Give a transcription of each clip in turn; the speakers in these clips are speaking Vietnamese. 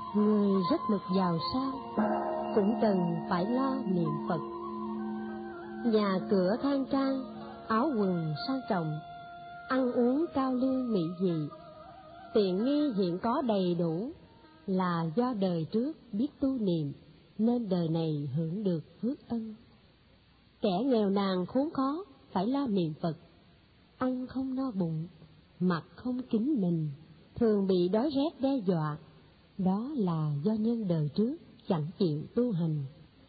Người rất mực giàu sang cũng cần phải lo niệm Phật. Nhà cửa khang trang, áo quần sang trọng, ăn uống cao lương mỹ vị, tiện nghi hiện có đầy đủ, là do đời trước biết tu niệm nên đời này hưởng được phước ân. Kẻ nghèo nàn khốn khó phải lo niệm Phật, ăn không no bụng, mặc không kín mình, thường bị đói rét đe dọa, đó là do nhân đời trước chẳng chịu tu hành.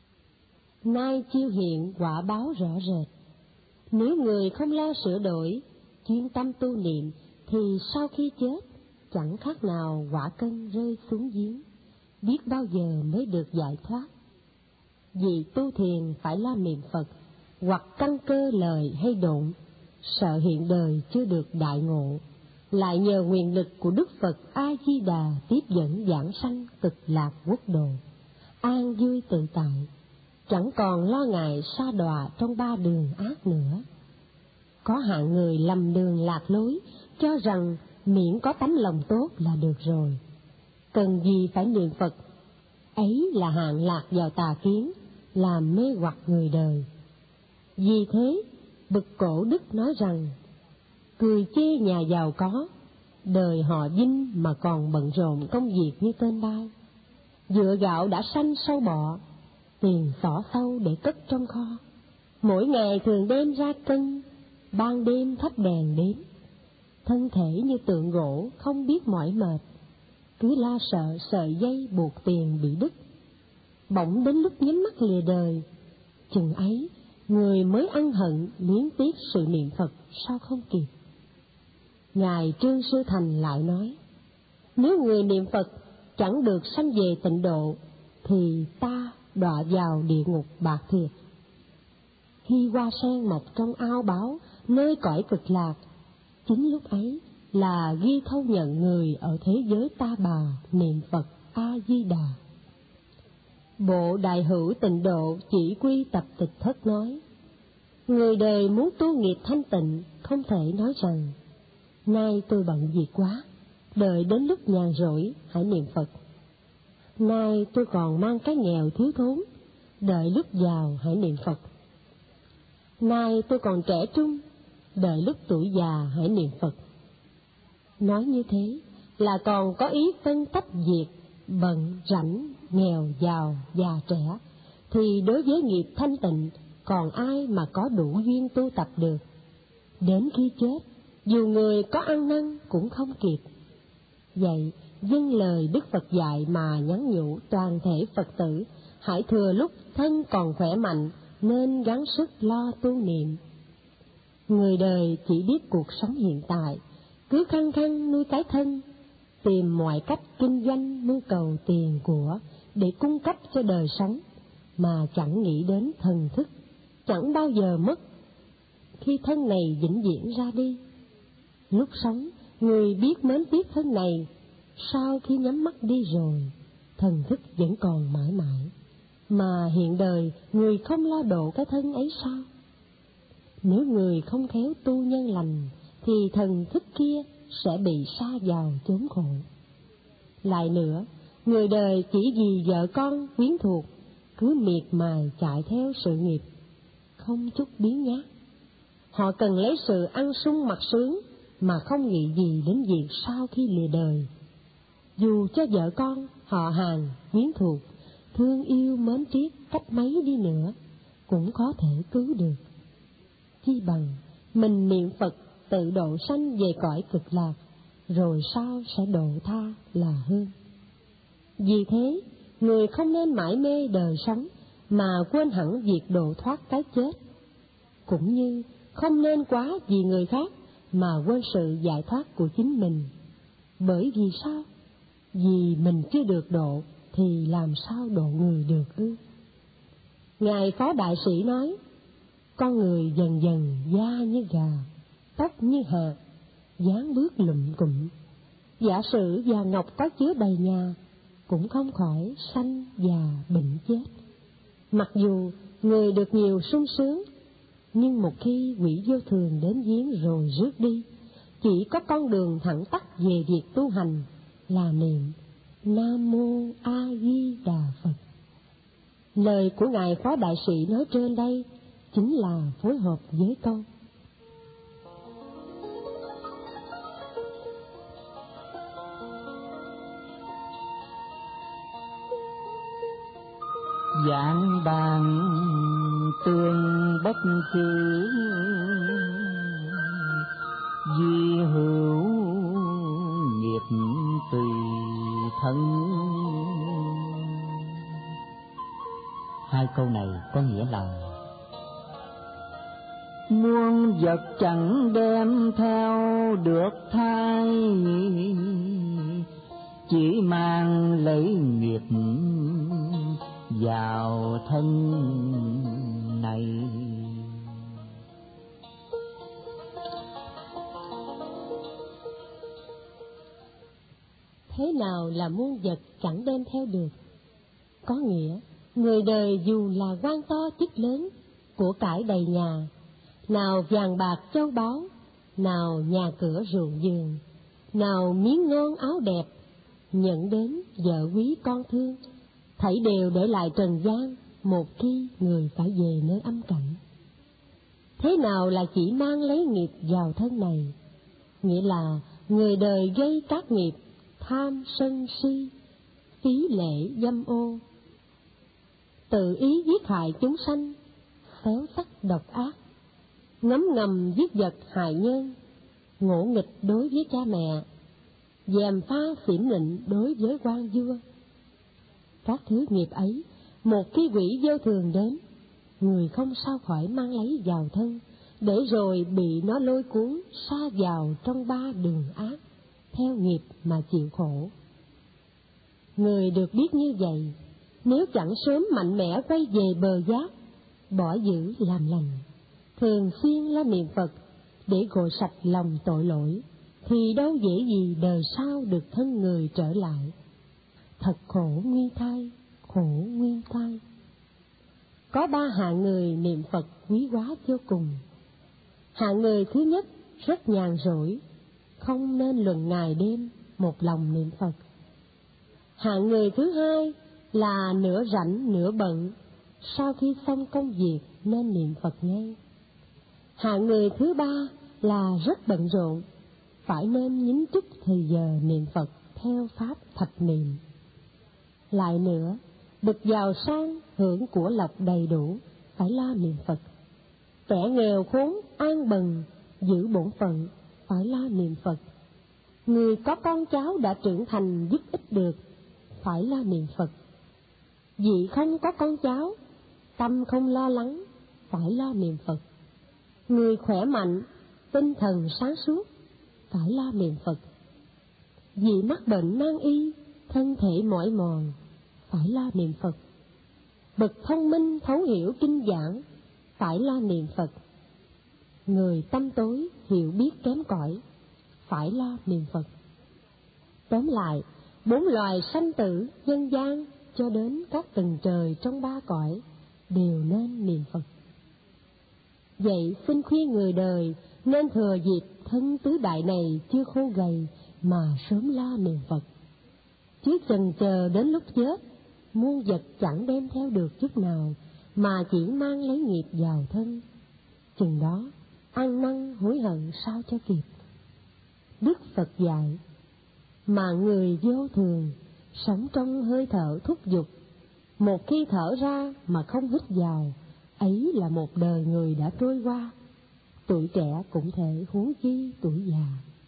Nay chiêu hiện quả báo rõ rệt, nếu người không lo sửa đổi, chuyên tâm tu niệm thì sau khi chết chẳng khác nào quả cân rơi xuống giếng, biết bao giờ mới được giải thoát. Vì tu thiền phải lo niệm Phật, hoặc căn cơ lời hay độn, sợ hiện đời chưa được đại ngộ, lại nhờ nguyện lực của Đức Phật A Di Đà tiếp dẫn giảng sanh cực lạc quốc độ, an vui tự tại, chẳng còn lo ngại sa đọa trong ba đường ác nữa. Có hạng người lầm đường lạc lối, cho rằng miễn có tấm lòng tốt là được rồi, cần gì phải niệm Phật. Ấy là hạng lạc vào tà kiến, làm mê hoặc người đời. Vì thế, bậc cổ đức nói rằng, cười chê nhà giàu có, đời họ vinh mà còn bận rộn công việc như tên bay. Dựa gạo đã sanh sâu bọ, tiền xỏ sâu để cất trong kho. Mỗi ngày thường đem ra cân, ban đêm thắp đèn đếm. Thân thể như tượng gỗ không biết mỏi mệt, cứ lo sợ sợi dây buộc tiền bị đứt. Bỗng đến lúc nhắm mắt lìa đời, chừng ấy người mới ân hận luyến tiếc sự niệm Phật sao không kịp. Ngài Trương Sư Thành lại nói, nếu người niệm Phật chẳng được sanh về tịnh độ, thì ta đọa vào địa ngục bạc thiệt. Khi hoa sen mọc trong ao báu nơi cõi cực lạc, chính lúc ấy là ghi thâu nhận người ở thế giới ta bà niệm Phật A Di Đà. Bộ Đại Hữu Tịnh Độ Chỉ Quy Tập Tịch Thất nói, người đời muốn tu nghiệp thanh tịnh không thể nói rằng, nay tôi bận việc quá, đợi đến lúc nhàn rỗi hãy niệm Phật. Nay tôi còn mang cái nghèo thiếu thốn, đợi lúc giàu hãy niệm Phật. Nay tôi còn trẻ trung, đợi lúc tuổi già hãy niệm Phật. Nói như thế là còn có ý phân tách việc bận rảnh, nghèo giàu, già trẻ, thì đối với nghiệp thanh tịnh còn ai mà có đủ duyên tu tập được. Đến khi chết, dù người có ăn năn cũng không kịp. Vậy dâng lời Đức Phật dạy mà nhắn nhủ toàn thể Phật tử hãy thừa lúc thân còn khỏe mạnh nên gắng sức lo tu niệm. Người đời chỉ biết cuộc sống hiện tại, cứ khăng khăng nuôi cái thân, tìm mọi cách kinh doanh mưu cầu tiền của để cung cấp cho đời sống, mà chẳng nghĩ đến thần thức, chẳng bao giờ mất khi thân này vĩnh viễn ra đi. Lúc sống, người biết mến tiếc thân này, sau khi nhắm mắt đi rồi, thần thức vẫn còn mãi mãi. Mà hiện đời, người không lo độ cái thân ấy sao? Nếu người không khéo tu nhân lành, thì thần thức kia sẽ bị sa vào chốn khổ. Lại nữa, người đời chỉ vì vợ con quyến thuộc, cứ miệt mài chạy theo sự nghiệp, không chút biếng nhác. Họ cần lấy sự ăn sung mặc sướng, mà không nghĩ gì đến việc sau khi lìa đời. Dù cho vợ con, họ hàng, quyến thuộc, thương yêu mến tiếc cách mấy đi nữa, cũng có thể cứu được. Chi bằng mình niệm Phật tự độ sanh về cõi cực lạc, rồi sau sẽ độ tha là hơn. Vì thế, người không nên mãi mê đời sống mà quên hẳn việc độ thoát cái chết, cũng như không nên quá vì người khác mà quên sự giải thoát của chính mình. Bởi vì sao? Vì mình chưa được độ thì làm sao độ người được ư? Ngài Phó Đại Sĩ nói, con người dần dần da như gà, tóc như hạt, dáng bước lụm cụm. Giả sử vàng ngọc có chứa đầy nhà, cũng không khỏi sanh già bệnh chết. Mặc dù người được nhiều sung sướng, nhưng một khi quỷ vô thường đến giếng rồi rước đi, chỉ có con đường thẳng tắp về việc tu hành là niệm, Nam Mô A Di Đà Phật. Lời của Ngài Phó Đại Sĩ nói trên đây chính là phối hợp với câu Giảng bàn tương bất cứ, duy hữu nghiệp tùy thân. Hai câu này có nghĩa là muôn vật chẳng đem theo được thai, chỉ mang lấy nghiệp vào thân này. thế nào là muôn vật chẳng đem theo được? Có nghĩa, người đời dù là quan to chức lớn, của cải đầy nhà, nào vàng bạc châu báu, nào nhà cửa ruộng vườn, nào miếng ngon áo đẹp, nhận đến vợ quý con thương, thảy đều để lại trần gian, một khi người phải về nơi âm cảnh. Thế nào là chỉ mang lấy nghiệp vào thân này? Nghĩa là người đời gây các nghiệp tham sân si, phí lễ dâm ô, tự ý giết hại chúng sanh, xéo sắc độc ác, ngấm ngầm giết vật hại nhân, ngỗ nghịch đối với cha mẹ, gièm pha xỉm nịnh đối với quan vua. Các thứ nghiệp ấy, một khi quỷ vô thường đến, người không sao khỏi mang lấy vào thân, để rồi bị nó lôi cuốn sa vào trong ba đường ác, theo nghiệp mà chịu khổ. Người được biết như vậy, nếu chẳng sớm mạnh mẽ quay về bờ giác, bỏ dữ làm lành, thường xuyên lo niệm Phật để gội sạch lòng tội lỗi, thì đâu dễ gì đời sau được thân người trở lại. Thật khổ nguyên thai, khổ nguyên thai. Có ba hạng người niệm Phật quý hóa vô cùng. Hạng người thứ nhất rất nhàn rỗi, không nên luận ngày đêm một lòng niệm Phật. Hạng người thứ hai là nửa rảnh nửa bận, sau khi xong công việc nên niệm Phật ngay. Hạng người thứ ba là rất bận rộn, phải nên nhín chút thời giờ niệm Phật theo pháp thập niệm. Lại nữa, được giàu sang hưởng của lộc đầy đủ, phải lo niệm Phật. Kẻ nghèo khốn an bần giữ bổn phận, phải lo niệm Phật. Người có con cháu đã trưởng thành giúp ích được, phải lo niệm Phật. Vì không có con cháu, tâm không lo lắng, phải lo niệm Phật. Người khỏe mạnh, tinh thần sáng suốt, phải lo niệm Phật. Vì mắc bệnh nan y, thân thể mỏi mòn, phải lo niệm Phật. Bậc thông minh thấu hiểu kinh giảng, phải lo niệm Phật. Người tâm tối hiểu biết kém cỏi, phải lo niệm Phật. Tóm lại, bốn loài sanh tử nhân gian cho đến các tầng trời trong ba cõi đều nên niệm Phật. Vậy xin khuyên người đời nên thừa dịp thân tứ đại này chưa khô gầy mà sớm lo niệm Phật. Chứ chần chờ đến lúc chết, muôn vật chẳng đem theo được chút nào, mà chỉ mang lấy nghiệp vào thân. Chừng đó, ăn năn hối hận sao cho kịp. Đức Phật dạy, mà người vô thường, sống trong hơi thở thúc giục, một khi thở ra mà không hít vào, ấy là một đời người đã trôi qua. Tuổi trẻ cũng thể, huống chi tuổi già.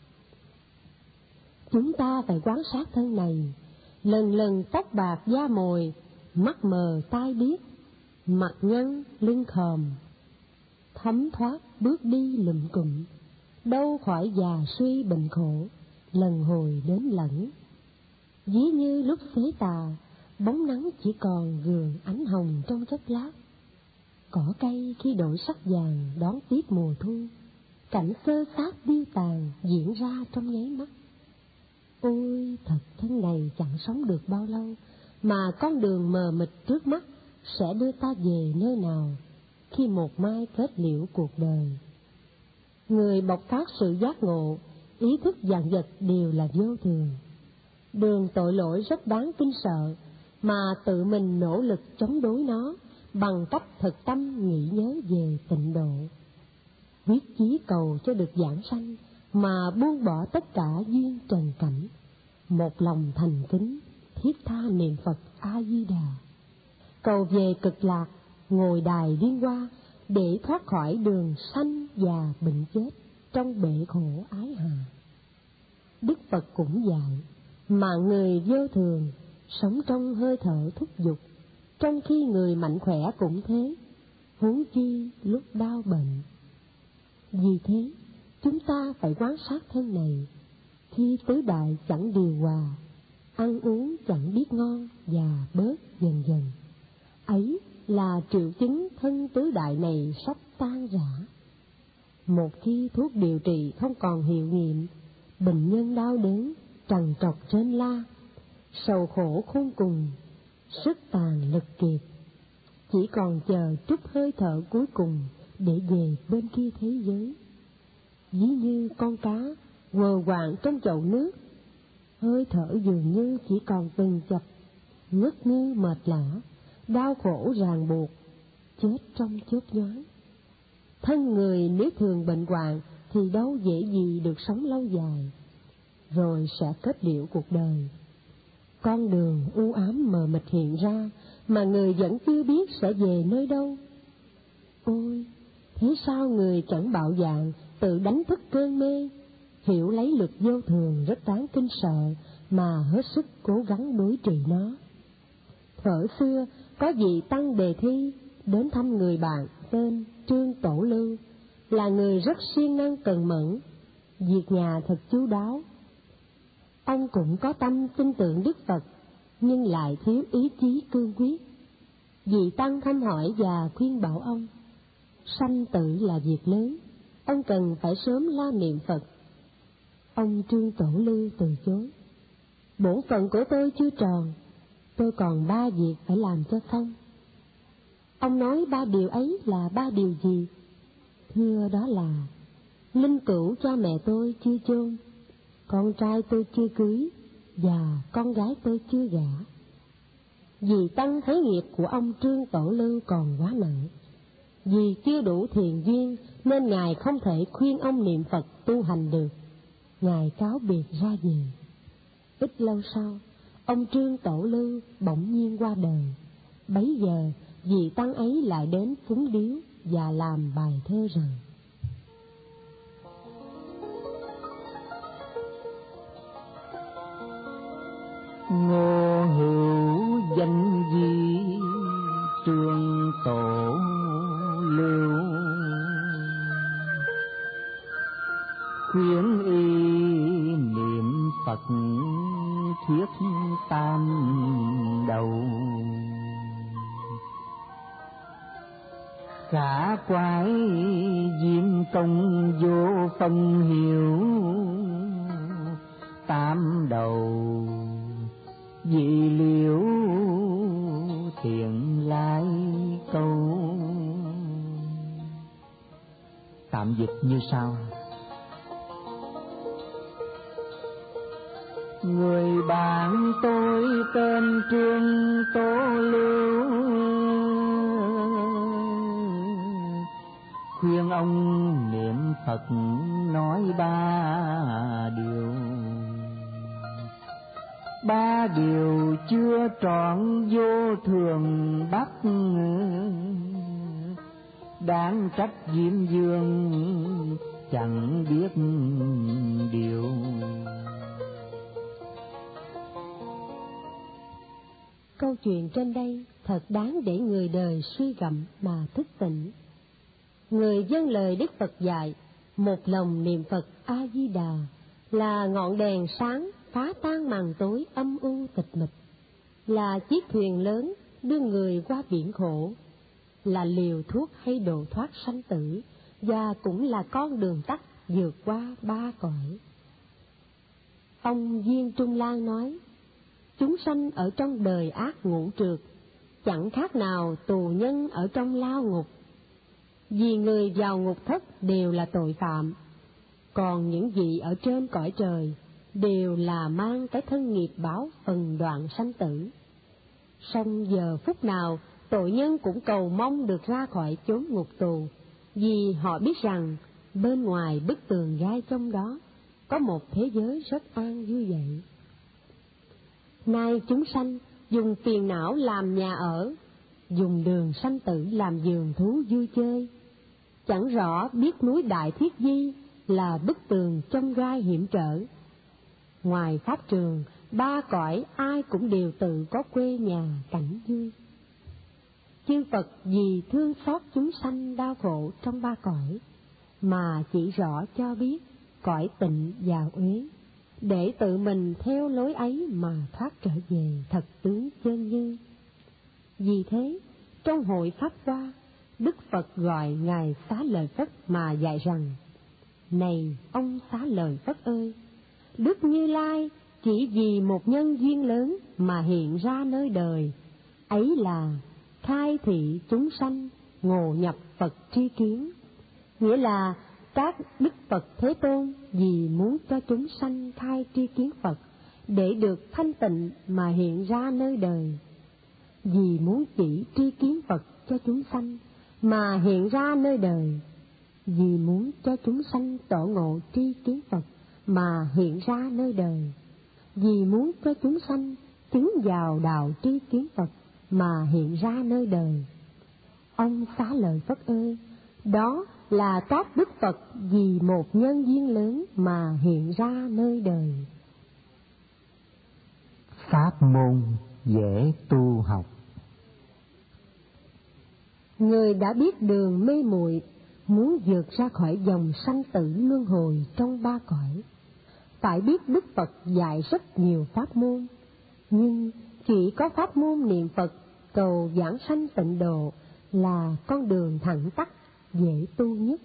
Chúng ta phải quan sát thân này, lần lần tóc bạc da mồi, mắt mờ tai điếc, mặt nhăn lưng khòm, thấm thoát bước đi lụm cụm, đâu khỏi già suy bệnh khổ, lần hồi đến lẫn. Ví như lúc xế tà, bóng nắng chỉ còn gường ánh hồng trong chốc lát. Cỏ cây khi đổi sắc vàng đón tiếp mùa thu, cảnh xơ xác điêu tàn diễn ra trong nháy mắt. Ôi, thật thân này chẳng sống được bao lâu, mà con đường mờ mịt trước mắt sẽ đưa ta về nơi nào khi một mai kết liễu cuộc đời. Người bộc phát sự giác ngộ, ý thức vạn vật đều là vô thường. Đường tội lỗi rất đáng kinh sợ, mà tự mình nỗ lực chống đối nó bằng cách thực tâm nghĩ nhớ về tịnh độ. Quyết chí cầu cho được giảng sanh mà buông bỏ tất cả duyên trần cảnh, một lòng thành kính thiết tha niệm Phật A Di Đà, cầu về cực lạc, ngồi đài liên hoa để thoát khỏi đường sanh già bệnh chết trong bể khổ ái hà. Đức Phật cũng dạy, mà người vô thường sống trong hơi thở thúc dục, trong khi người mạnh khỏe cũng thế, huống chi lúc đau bệnh. Vì thế, chúng ta phải quan sát thân này, khi tứ đại chẳng điều hòa, ăn uống chẳng biết ngon và bớt dần dần. Ấy là triệu chứng thân tứ đại này sắp tan rã. Một khi thuốc điều trị không còn hiệu nghiệm, bệnh nhân đau đớn, trằn trọc trên la, sầu khổ khôn cùng, sức tàn lực kiệt, chỉ còn chờ chút hơi thở cuối cùng để về bên kia thế giới. Ví như con cá quờ quạng trong chậu nước, hơi thở dường như chỉ còn từng chập, ngất ngư mệt lả, đau khổ ràng buộc, chết trong chớp nhoáng. Thân người nếu thường bệnh hoạn thì đâu dễ gì được sống lâu dài, rồi sẽ kết liễu cuộc đời. Con đường u ám mờ mịt hiện ra, mà người vẫn chưa biết sẽ về nơi đâu. Ôi, thế sao người chẳng bạo dạn tự đánh thức cơn mê, hiểu lấy luật vô thường rất đáng kinh sợ mà hết sức cố gắng đối trị nó. Thuở xưa có vị tăng Đề Thi đến thăm người bạn tên Trương Tổ Lưu, là người rất siêng năng cần mẫn, việc nhà thật chu đáo. Ông cũng có tâm tin tưởng Đức Phật, nhưng lại thiếu ý chí cương quyết. Vị tăng thăm hỏi và khuyên bảo ông, sanh tử là việc lớn, ông cần phải sớm lo niệm Phật. Ông Trương Tổ Lưu từ chối. Bổn phận của tôi chưa tròn, tôi còn 3 việc phải làm cho xong. Ông nói 3 điều ấy là 3 điều gì? Thưa, đó là linh cữu cho mẹ tôi chưa chôn, con trai tôi chưa cưới, và con gái tôi chưa gả. Vì tăng thấy nghiệp của ông Trương Tổ Lưu còn quá nặng, vì chưa đủ thiền duyên nên Ngài không thể khuyên ông niệm Phật tu hành được. Ngài cáo biệt ra về. Ít lâu sau, ông Trương Tổ Lưu bỗng nhiên qua đời. Bấy giờ vị tăng ấy lại đến phúng điếu và làm bài thơ rằng: Ngô hữu danh di Trương Tổ Lưu, khuyến y niệm Phật thuyết tam đầu. Khả quái diêm công vô phân hiểu, tam đầu vì liễu thiện lai câu. Tạm dịch như sau: Người bạn tôi tên Trương Tổ Lưu, khuyên ông niệm Phật nói 3 điều. 3 điều chưa trọn vô thường bắt, đáng trách Diêm Dương chẳng biết điều. Câu chuyện trên đây thật đáng để người đời suy gẫm mà thức tỉnh. Người vâng lời Đức Phật dạy, một lòng niệm Phật A Di Đà là ngọn đèn sáng phá tan màn tối âm u tịch mịch, là chiếc thuyền lớn đưa người qua biển khổ, là liều thuốc hay độ thoát sanh tử, và cũng là con đường tắt vượt qua 3 cõi. Ông Viên Trung Lan nói, chúng sanh ở trong đời ác ngũ trượt, chẳng khác nào tù nhân ở trong lao ngục. Vì người vào ngục thất đều là tội phạm, còn những vị ở trên cõi trời đều là mang cái thân nghiệp báo phần đoạn sanh tử. Song giờ phút nào tội nhân cũng cầu mong được ra khỏi chốn ngục tù, vì họ biết rằng bên ngoài bức tường gai trong đó có một thế giới rất an vui vậy. Nay chúng sanh dùng phiền não làm nhà ở, dùng đường sanh tử làm giường thú vui chơi, chẳng rõ biết núi Đại Thiết Di là bức tường trong gai hiểm trở. Ngoài pháp trường, ba cõi ai cũng đều tự có quê nhà cảnh vui. Chư Phật vì thương xót chúng sanh đau khổ trong ba cõi, mà chỉ rõ cho biết cõi tịnh và uế, để tự mình theo lối ấy mà thoát trở về thật tướng chân như. Vì thế, trong hội Pháp Hoa, Đức Phật gọi Ngài Xá Lợi Phất mà dạy rằng: Này ông Xá Lợi Phất ơi! Đức Như Lai chỉ vì một nhân duyên lớn mà hiện ra nơi đời, ấy là khai thị chúng sanh ngộ nhập Phật tri kiến. Nghĩa là các Đức Phật Thế Tôn vì muốn cho chúng sanh khai tri kiến Phật để được thanh tịnh mà hiện ra nơi đời, vì muốn chỉ tri kiến Phật cho chúng sanh mà hiện ra nơi đời, vì muốn cho chúng sanh tổ ngộ tri kiến Phật mà hiện ra nơi đời, vì muốn cho chúng sanh chứng vào đạo tri kiến Phật mà hiện ra nơi đời. Ông Xá Lợi Phất ơi! Đó là các Đức Phật vì một nhân duyên lớn mà hiện ra nơi đời. Pháp môn dễ tu học. Người đã biết đường mê muội, muốn vượt ra khỏi dòng sanh tử luân hồi trong ba cõi, phải biết Đức Phật dạy rất nhiều pháp môn, nhưng chỉ có pháp môn niệm Phật cầu giảng sanh tịnh độ là con đường thẳng tắc dễ tu nhất.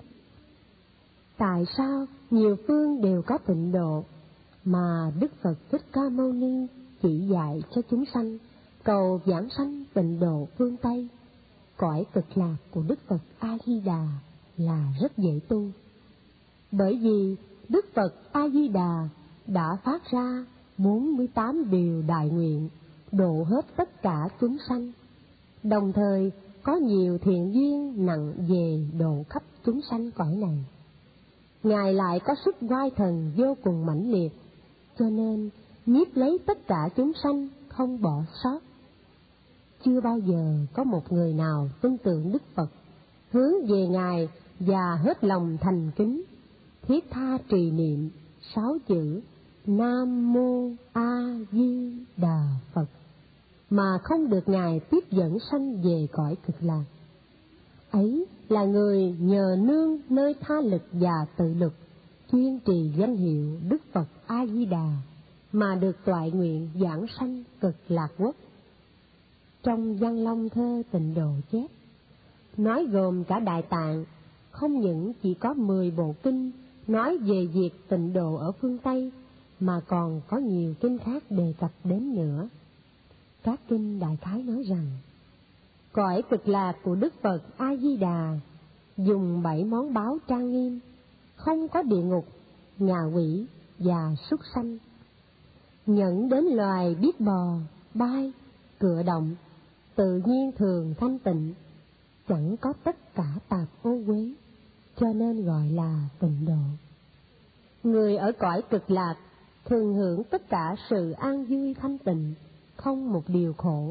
Tại sao nhiều phương đều có tịnh độ, mà Đức Phật Thích Ca Mâu Ni chỉ dạy cho chúng sanh cầu giảng sanh tịnh độ phương Tây? Cõi Cực Lạc của Đức Phật A Di Đà là rất dễ tu, bởi vì Đức Phật A Di Đà đã phát ra 48 điều đại nguyện độ hết tất cả chúng sanh, đồng thời có nhiều thiện duyên nặng về độ khắp chúng sanh cõi này. Ngài lại có sức oai thần vô cùng mãnh liệt, cho nên nhiếp lấy tất cả chúng sanh không bỏ sót. Chưa bao giờ có một người nào tin tưởng Đức Phật, hướng về Ngài và hết lòng thành kính, thiết tha trì niệm 6 chữ Nam Mô A Di Đà Phật, mà không được Ngài tiếp dẫn sanh về cõi Cực Lạc. Ấy là người nhờ nương nơi tha lực và tự lực, chuyên trì danh hiệu Đức Phật A Di Đà mà được toại nguyện giảng sanh Cực Lạc Quốc. Trong Văn Long Thơ Tịnh Độ chép, nói gồm cả Đại Tạng, không những chỉ có 10 bộ kinh nói về việc tịnh độ ở phương Tây, mà còn có nhiều kinh khác đề cập đến nữa. Các kinh đại khái nói rằng, cõi Cực Lạc của Đức Phật A Di Đà dùng 7 món báo trang nghiêm, không có địa ngục, ngạ quỷ và súc sanh. Nhận đến loài biết bò, bay, cựa động, tự nhiên thường thanh tịnh, chẳng có tất cả tạp ô uế, cho nên gọi là tịnh độ. Người ở cõi Cực Lạc thường hưởng tất cả sự an vui thanh tịnh, không một điều khổ.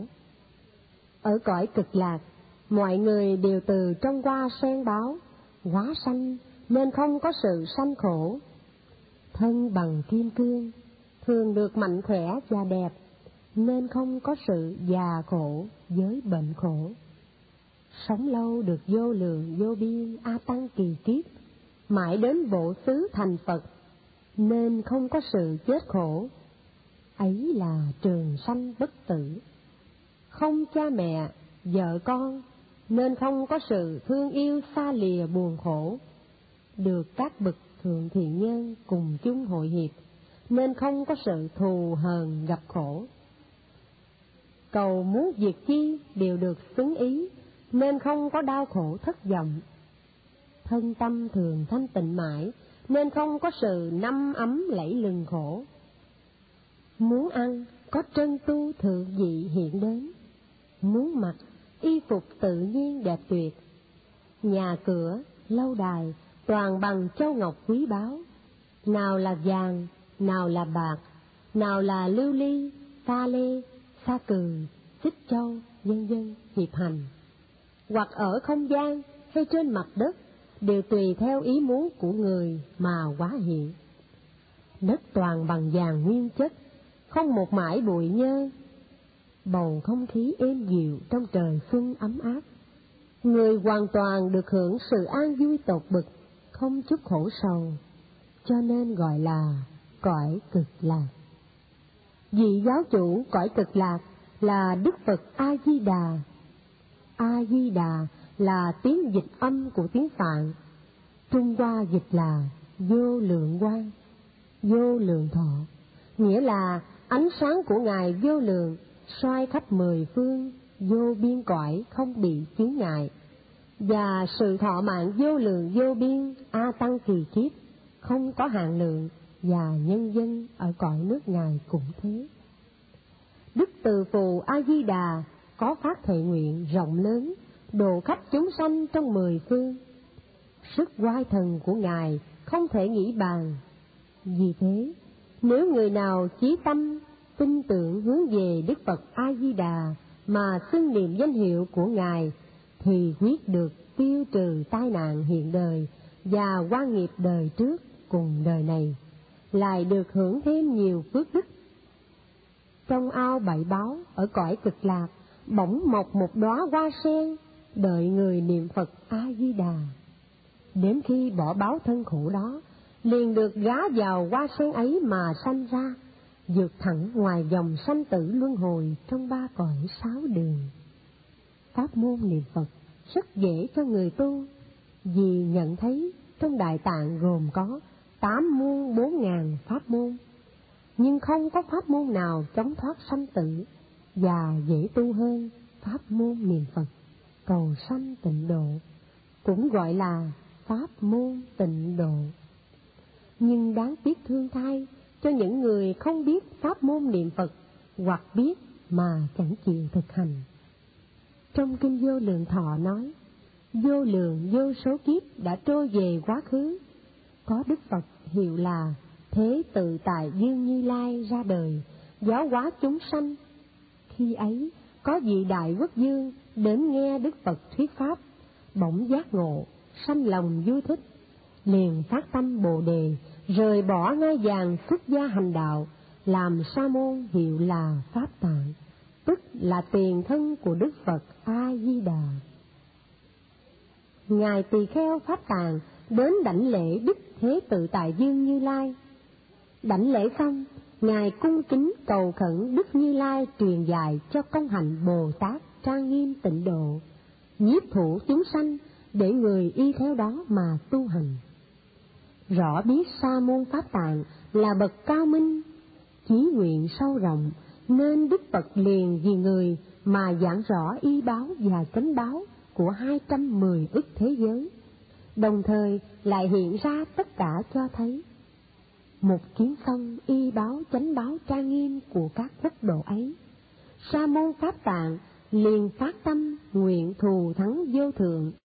Ở cõi Cực Lạc, mọi người đều từ trong hoa sen báo, hóa sanh nên không có sự sanh khổ. Thân bằng kim cương, thường được mạnh khỏe và đẹp, nên không có sự già khổ với bệnh khổ. Sống lâu được vô lượng vô biên a tăng kỳ kiếp, mãi đến bộ xứ thành Phật, nên không có sự chết khổ. Ấy là trường sanh bất tử. Không cha mẹ, vợ con, nên không có sự thương yêu xa lìa buồn khổ. Được các bậc thượng thiện nhân cùng chung hội hiệp, nên không có sự thù hờn gặp khổ. Cầu muốn việc chi đều được xứng ý, nên không có đau khổ thất vọng. Thân tâm thường thanh tịnh mãi, nên không có sự năm ấm lẫy lừng khổ. Muốn ăn có trân tu thượng vị hiện đến, muốn mặc y phục tự nhiên đẹp tuyệt. Nhà cửa, lâu đài toàn bằng châu ngọc quý báu, nào là vàng, nào là bạc, nào là lưu ly, pha lê, sa cừ, xích châu, vân vân hiệp hành. Hoặc ở không gian hay trên mặt đất đều tùy theo ý muốn của người mà hóa hiện. Đất toàn bằng vàng nguyên chất, không một mãi bụi nhơ. Bầu không khí êm dịu trong trời xuân ấm áp. Người hoàn toàn được hưởng sự an vui tột bực, không chút khổ sầu, cho nên gọi là cõi cực lạc. Vị giáo chủ cõi cực lạc là Đức Phật A Di Đà. A Di Đà là tiếng dịch âm của tiếng Phạn, Trung Hoa dịch là vô lượng quang, vô lượng thọ, nghĩa là ánh sáng của Ngài vô lượng, soi khắp mười phương, vô biên cõi không bị chướng ngại, và sự thọ mạng vô lượng vô biên, a tăng kỳ kiếp, không có hạn lượng, và nhân dân ở cõi nước Ngài cũng thế. Đức Từ Phụ A Di Đà có phát thệ nguyện rộng lớn, độ khắp chúng sanh trong mười phương. Sức oai thần của Ngài không thể nghĩ bàn. Vì thế, nếu người nào chí tâm tin tưởng hướng về Đức Phật A Di Đà mà xưng niệm danh hiệu của Ngài, thì quyết được tiêu trừ tai nạn hiện đời và oan nghiệp đời trước cùng đời này, lại được hưởng thêm nhiều phước đức. Trong ao bảy báu ở cõi cực lạc bỗng mọc một đóa hoa sen, đợi người niệm Phật A Di Đà. Đến khi bỏ báo thân khổ đó, liền được gá vào hoa sen ấy mà sanh ra, vượt thẳng ngoài vòng sanh tử luân hồi trong ba cõi sáu đường. Pháp môn niệm Phật rất dễ cho người tu, vì nhận thấy trong Đại Tạng gồm có 8 muôn 4 ngàn pháp môn, nhưng không có pháp môn nào chống thoát sanh tử và dễ tu hơn pháp môn niệm Phật cầu sanh tịnh độ, cũng gọi là pháp môn tịnh độ. Nhưng đáng tiếc thương thay cho những người không biết pháp môn niệm Phật, hoặc biết mà chẳng chịu thực hành. Trong kinh Vô Lượng Thọ nói, vô lượng vô số kiếp đã trôi về quá khứ, có Đức Phật hiệu là Thế Tự Tại Dương Như Lai ra đời, giáo hóa chúng sanh. Khi ấy, có vị Đại Quốc Dương đến nghe Đức Phật thuyết pháp, bỗng giác ngộ, sanh lòng vui thích, liền phát tâm Bồ Đề, rời bỏ ngai vàng xuất gia hành đạo, làm sa môn hiệu là Pháp Tạng, tức là tiền thân của Đức Phật A Di Đà. Ngài Tỳ Kheo Pháp Tạng đến đảnh lễ Đức Thế Tự Tại Dương Như Lai. Đảnh lễ xong, Ngài cung kính cầu khẩn Đức Như Lai truyền dạy cho công hạnh Bồ Tát trang nghiêm tịnh độ, nhiếp thủ chúng sanh để người y theo đó mà tu hành. Rõ biết Sa môn Pháp Tạng là bậc cao minh, chí nguyện sâu rộng, nên Đức Phật liền vì người mà giảng rõ y báo và chánh báo của 210 ức thế giới, đồng thời lại hiện ra tất cả cho thấy. Một kiến xong y báo chánh báo trang nghiêm của các quốc độ ấy, Sa môn Pháp Tạng liền phát tâm nguyện thù thắng vô thượng,